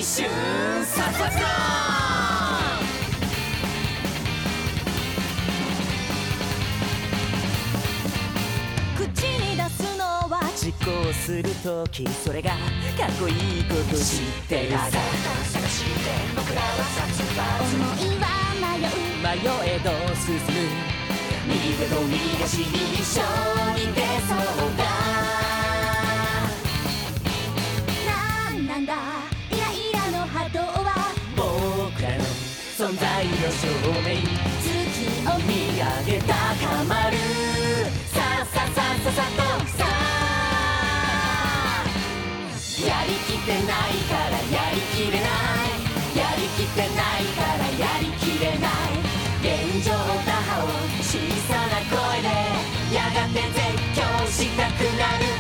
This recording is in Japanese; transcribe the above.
春さささ口に出すのは実行するときそれがかっこいいこと知ってるさ探して僕らは殺伐思いは迷う迷えど進む右手と右足に一緒に出そうだなんだイライラの波動は僕らの存在の証明月を見上げ高まるさささささとさやりきってないからやりきれないやりきってないからやりきれない現状打破を小さな声でやがて絶叫したくなる